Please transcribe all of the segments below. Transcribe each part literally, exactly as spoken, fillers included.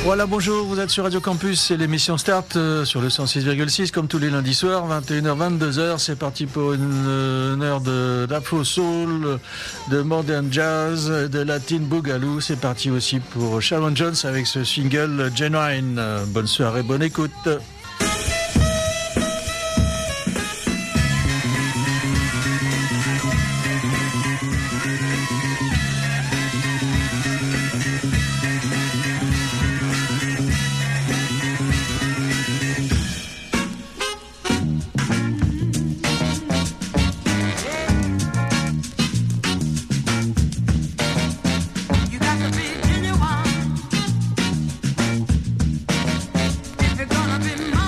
Voilà, bonjour, vous êtes sur Radio Campus, c'est l'émission Start euh, sur le cent six virgule six, comme tous les lundis soirs, vingt et une heures, vingt-deux heures, c'est parti pour une, une heure de d'Afro Soul, de Modern Jazz, de Latin Boogaloo, c'est parti aussi pour Sharon Jones avec ce single Genuine. Bonne soirée, bonne écoute. If you're gonna be my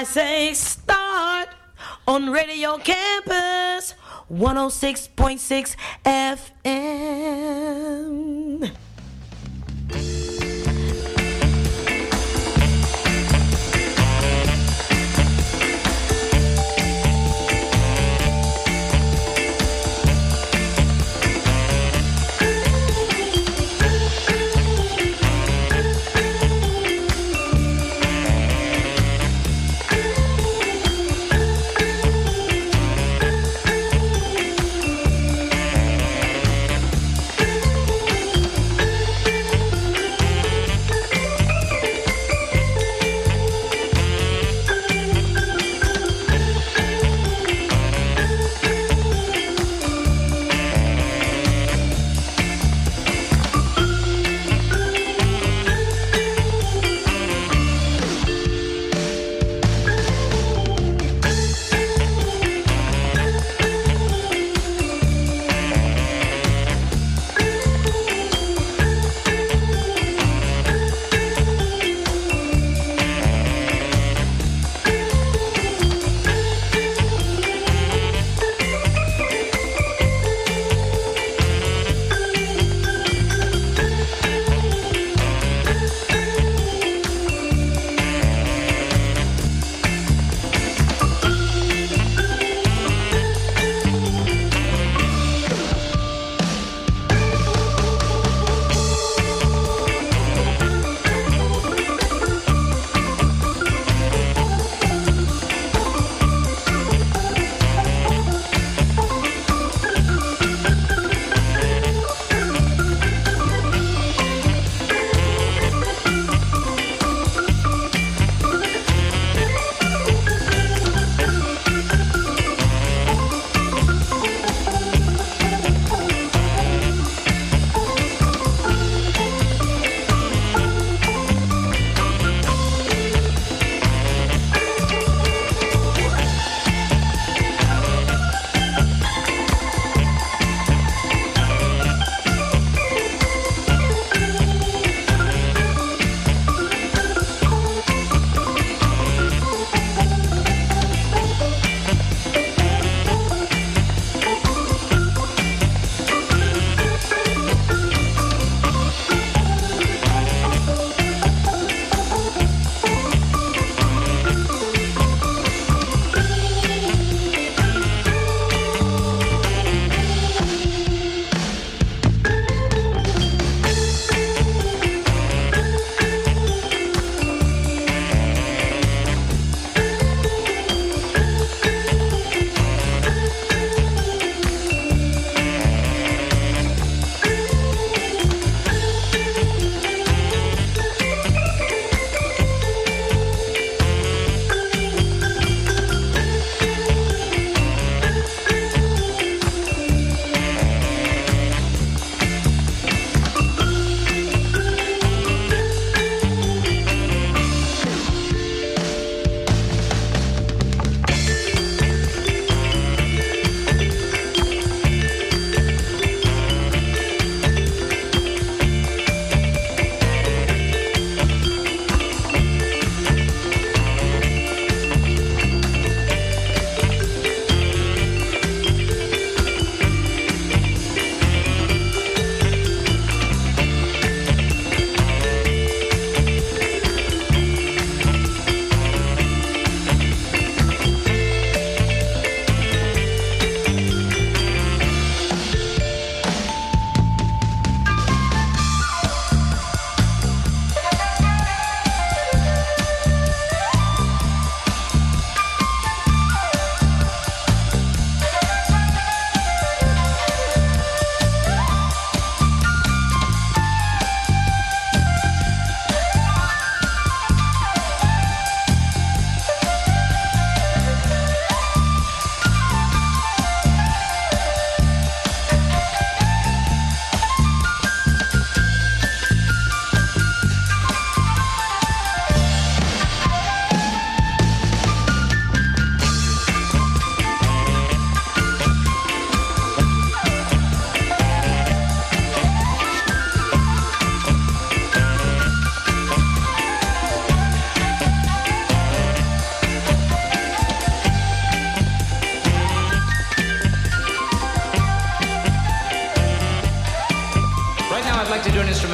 say start on Radio Campus one oh six point six F M.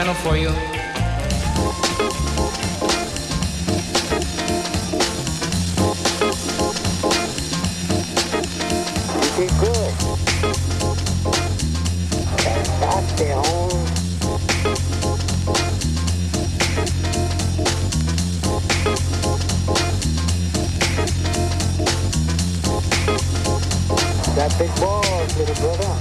instrumental for you. You did good. Testosterone. Got big balls, little brother.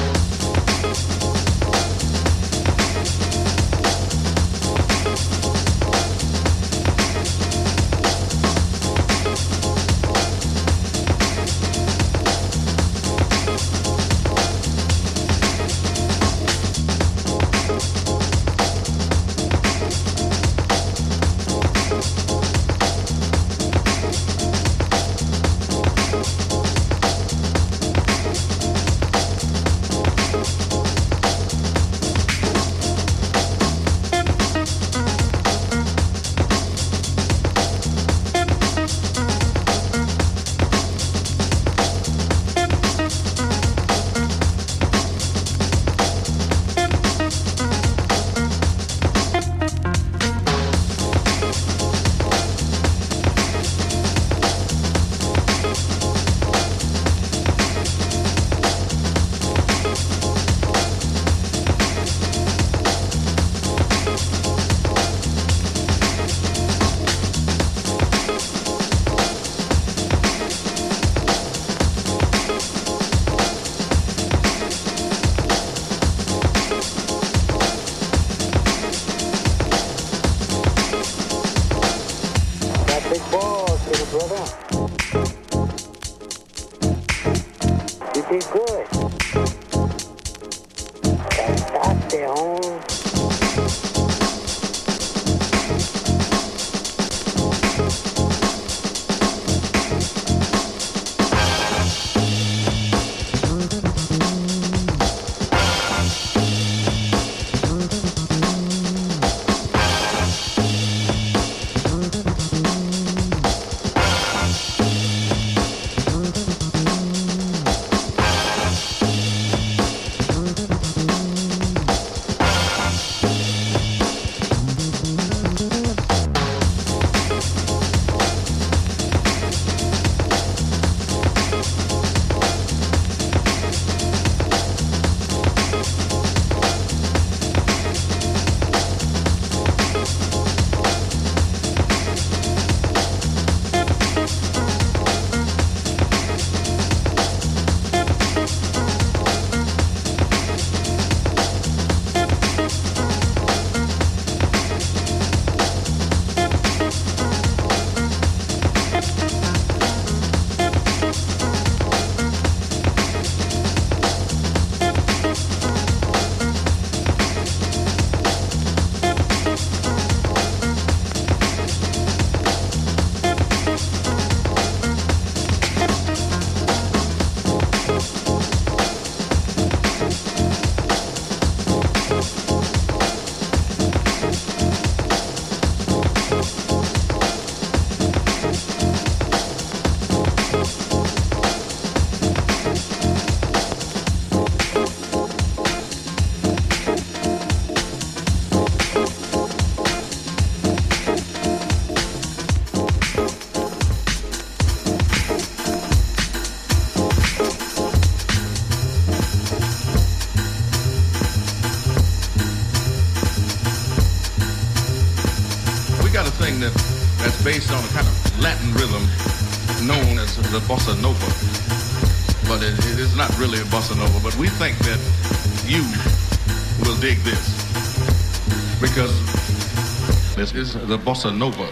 That, that's based on a kind of Latin rhythm known as the bossa nova. But it, it is not really a bossa nova, but we think that you will dig this because this is the bossa nova.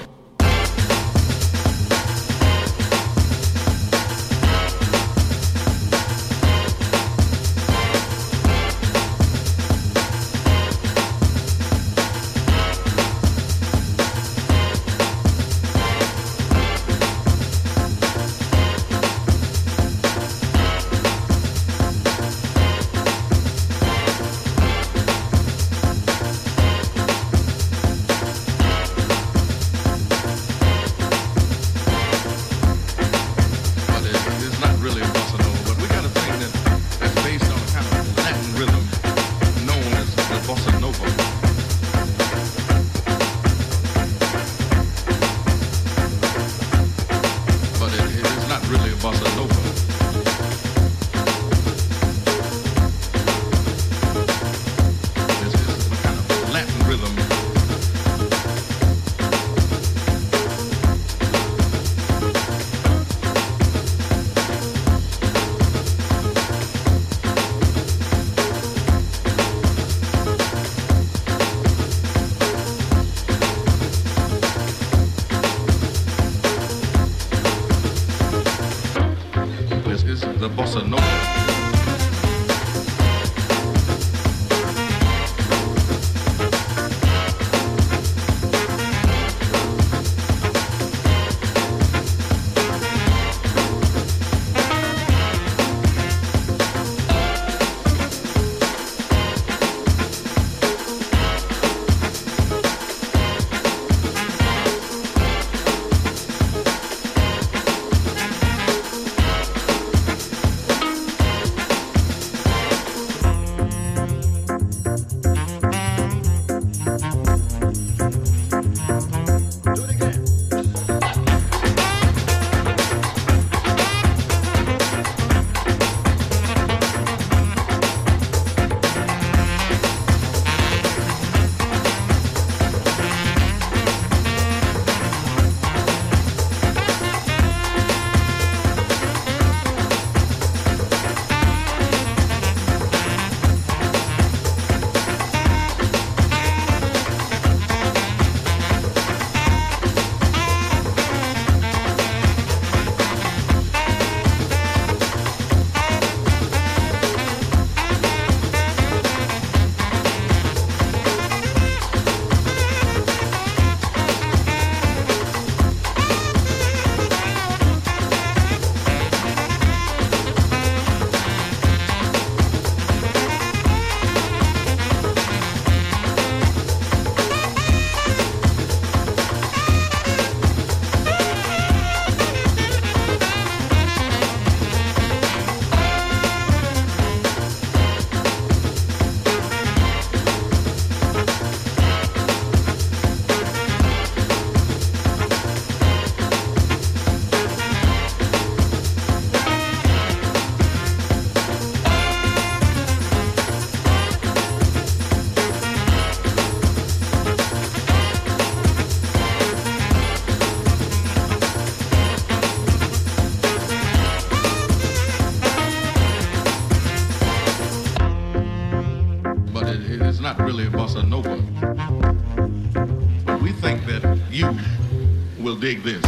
you will dig this.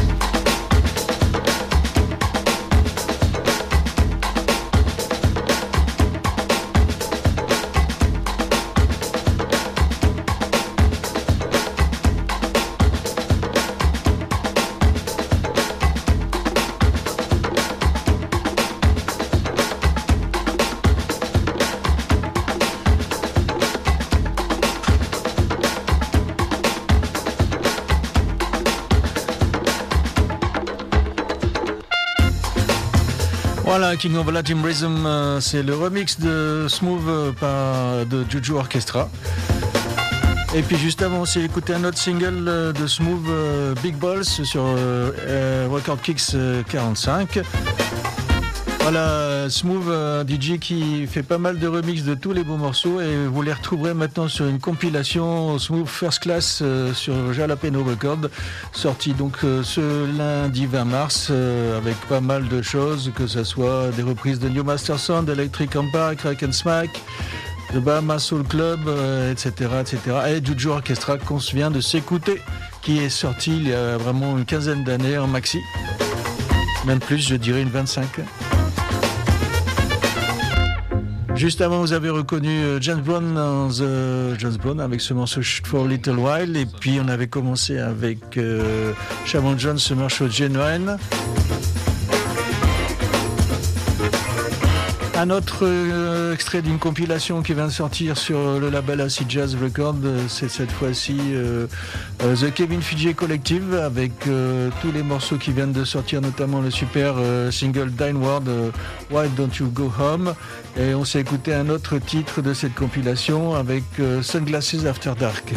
Voilà, King of Latin Rhythm, euh, c'est le remix de Smooth euh, par, de Juju Orchestra. Et puis juste avant, on s'est écouté un autre single euh, de Smooth, euh, Big Balls, sur euh, euh, Record Kicks euh, quarante-cinq. Voilà, Smooth, un D J qui fait pas mal de remix de tous les beaux morceaux et vous les retrouverez maintenant sur une compilation Smooth First Class euh, sur Jalapeno Record, sortie donc euh, ce lundi vingt mars euh, avec pas mal de choses, que ce soit des reprises de New Master Sound, Electric Empire, Crack and Smack, The Bahamas Soul Club, euh, et cetera, et cetera. Et Juju Orchestra qu'on se vient de s'écouter, qui est sorti il y a vraiment une quinzaine d'années en maxi, même plus, je dirais une vingt-cinq. Juste avant, vous avez reconnu James Brown dans The James Brown avec ce morceau For a Little While. Et puis, on avait commencé avec euh, Shamon Jones, ce morceau Genuine. Un autre euh, extrait d'une compilation qui vient de sortir sur le label Acid Jazz Record, c'est cette fois-ci euh, euh, The Kevin Fidji Collective avec euh, tous les morceaux qui viennent de sortir, notamment le super euh, single Downward, euh, Why Don't You Go Home. Et on s'est écouté un autre titre de cette compilation avec euh, Sunglasses After Dark.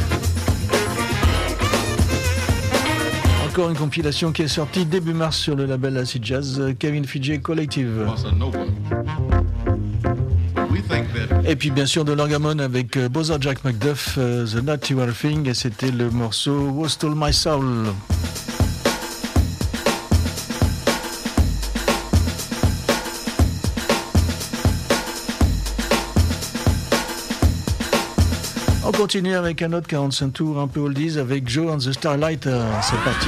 Encore une compilation qui est sortie début mars sur le label Acid Jazz, euh, Kevin Fidji Collective. Et puis bien sûr de l'orgamon avec euh, Bother Jack McDuff, euh, The Natural Thing, et c'était le morceau Who Stole My Soul. On continue avec un autre quarante-cinq tours un peu oldies avec Joe and the Starlighter. C'est parti.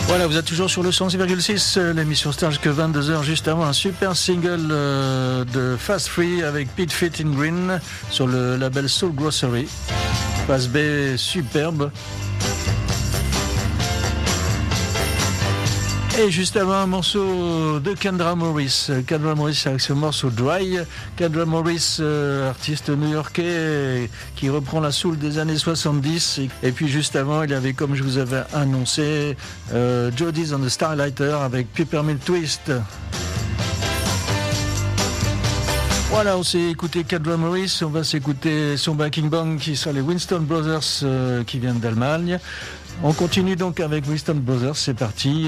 Voilà, vous êtes toujours sur le cent six virgule six, l'émission Star jusqu'à vingt-deux heures, juste avant un super single euh, de Fast Free avec Pete Fit in Green sur le label Soul Grocery. Phase B superbe. Et juste avant un morceau de Kendra Morris. Kendra Morris avec ce morceau Dry. Kendra Morris, euh, artiste new-yorkais qui reprend la soul des années soixante-dix. Et puis juste avant, il y avait, comme je vous avais annoncé, euh, Jodi's on the Starlighter avec Peppermint Twist. Voilà, on s'est écouté Kendra Morris, on va s'écouter son backing band qui sont les Winston Brothers euh, qui viennent d'Allemagne. On continue donc avec Winston Brothers, c'est parti.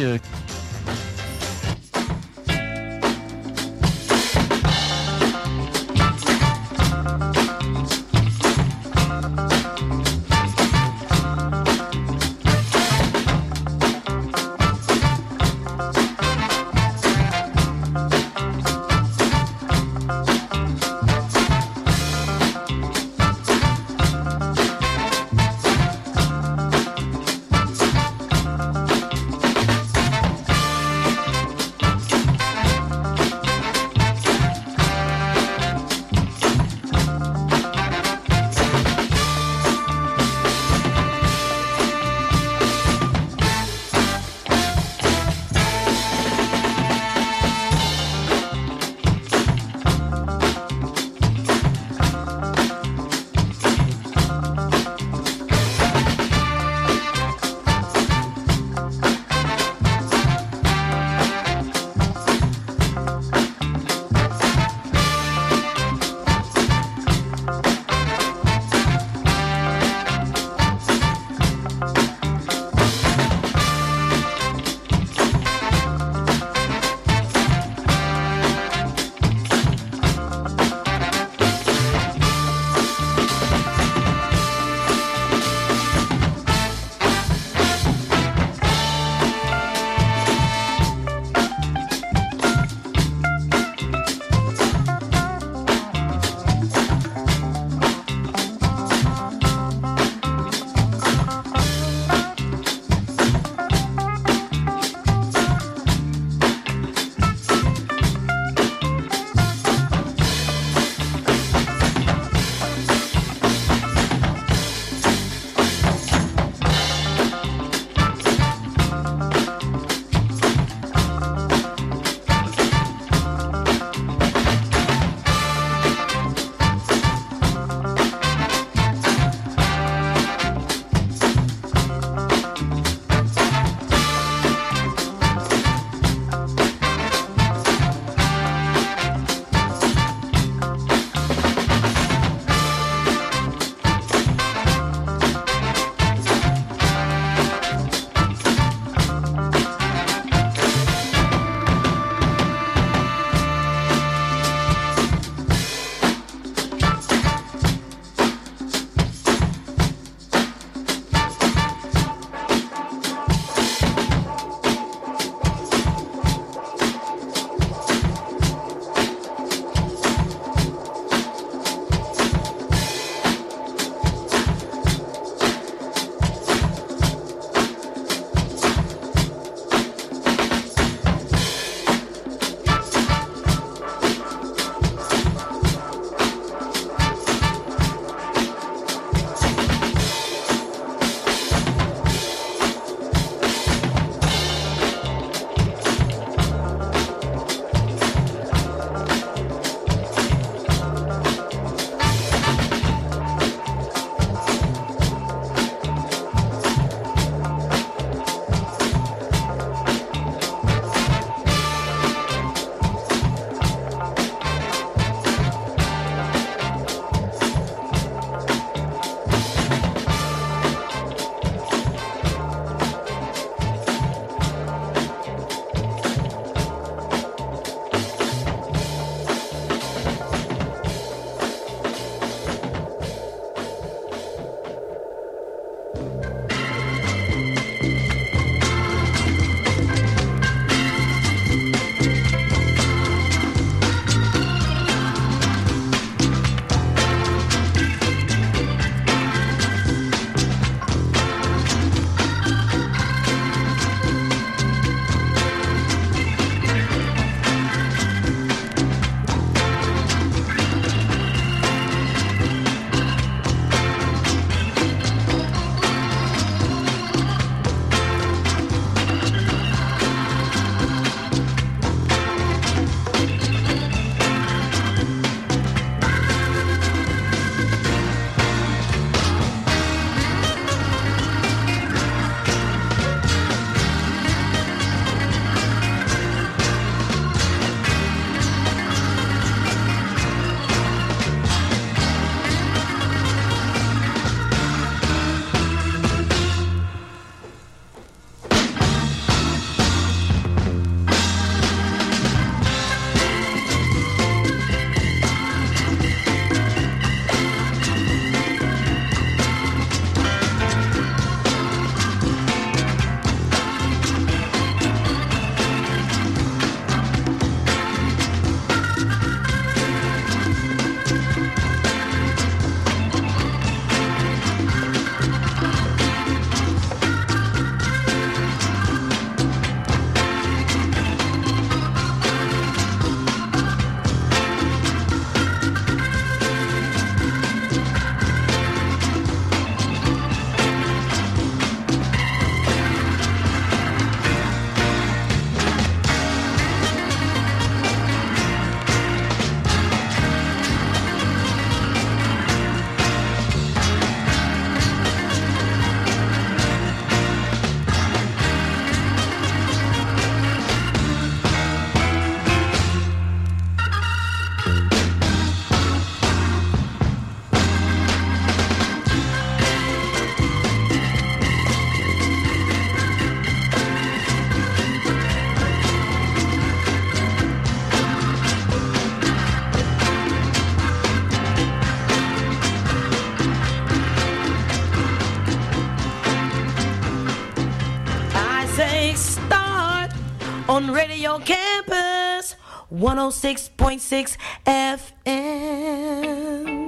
on Radio Campus one oh six point six F M.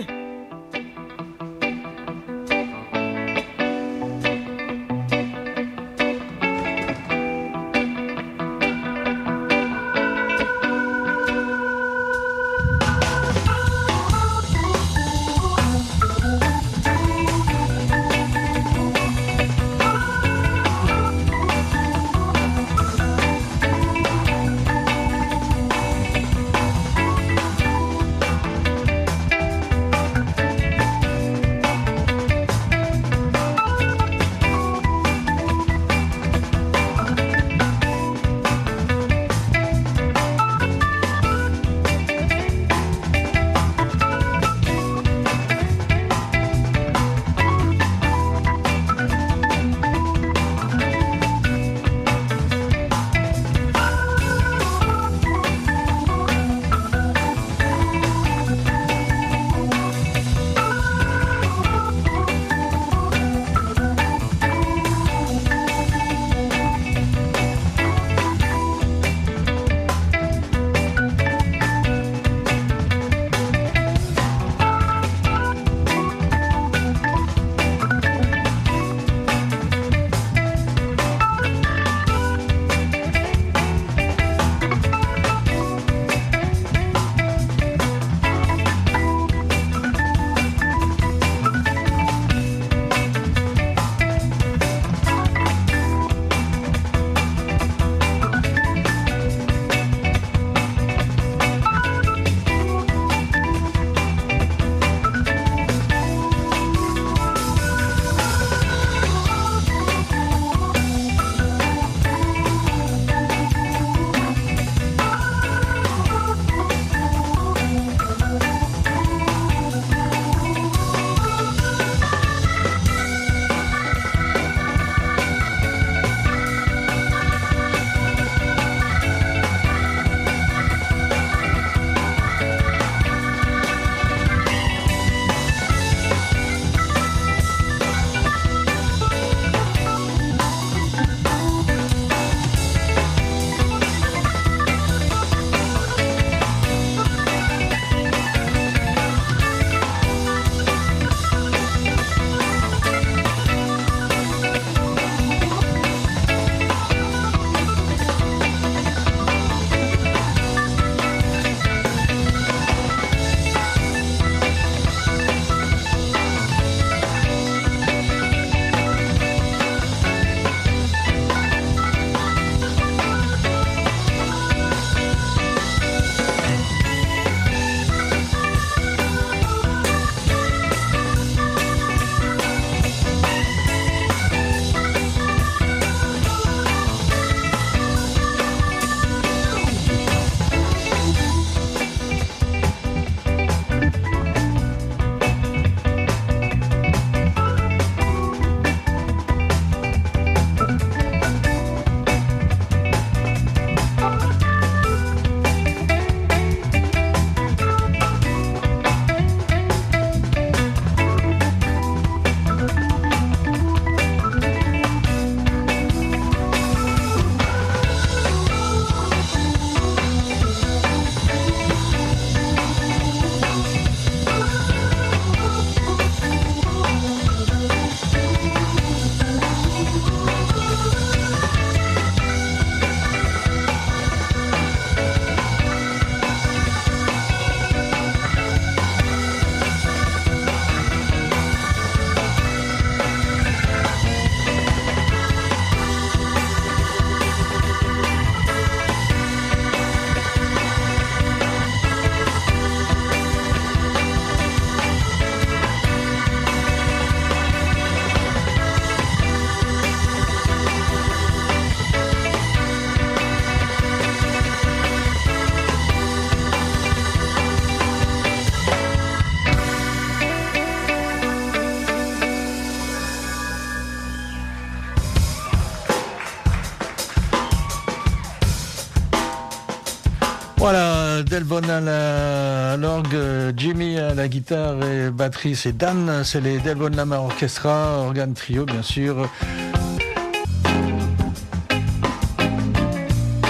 Voilà, Delbon à la- à l'orgue, Jimmy à la guitare et batterie, c'est Dan, c'est les Delbon Lamar Orchestra, organe trio bien sûr.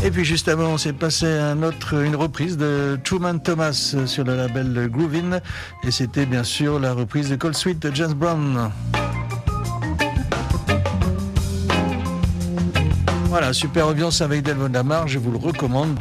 Et puis juste avant, on s'est passé un autre, une reprise de Truman Thomas sur le label Groovin, et c'était bien sûr la reprise de Cold Sweet de James Brown. Voilà, super ambiance avec Delvon Lamar, je vous le recommande.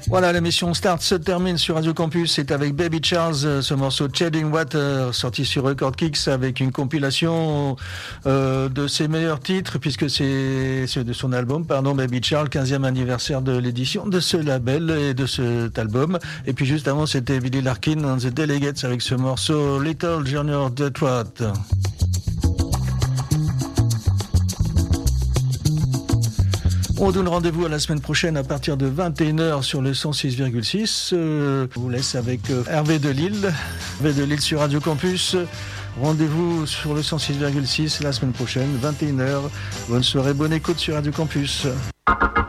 Voilà, l'émission Start se termine sur Radio Campus. C'est avec Baby Charles, ce morceau Treading Water, sorti sur Record Kicks, avec une compilation euh, de ses meilleurs titres, puisque c'est, c'est de son album, pardon, Baby Charles, quinzième anniversaire de l'édition de ce label et de cet album. Et puis juste avant, c'était Billy Larkin and the Delegates avec ce morceau Little Junior Detroit. On donne rendez-vous à la semaine prochaine à partir de vingt et une heures sur le cent six virgule six. Euh, je vous laisse avec euh, Hervé de Lille. Hervé de Lille sur Radio Campus. Rendez-vous sur le cent six virgule six la semaine prochaine, vingt et une heures. Bonne soirée, bonne écoute sur Radio Campus.